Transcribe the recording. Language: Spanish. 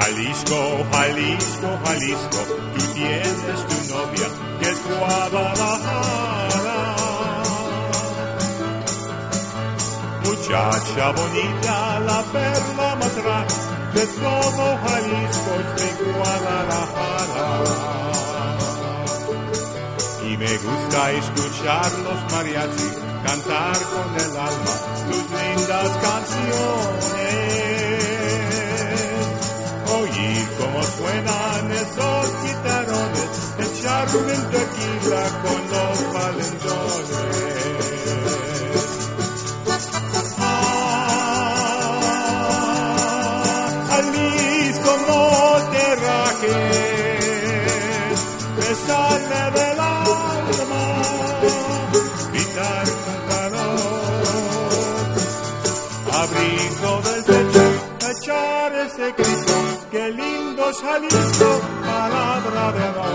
Jalisco, Jalisco, Jalisco, tú tienes tu novia que es Guadalajara. Muchacha bonita, la perla más rara de todo Jalisco es de Guadalajara. Y me gusta escuchar los mariachis cantar con el alma tus lindas canciones. Oír cómo suenan esos guitarrones, echarme en tequila con los valentones. Jalisco, no te rajes, me sale del alma gritar con calor, abrigo del pecho, echar ese grito, qué lindo es Jalisco, palabra de amor.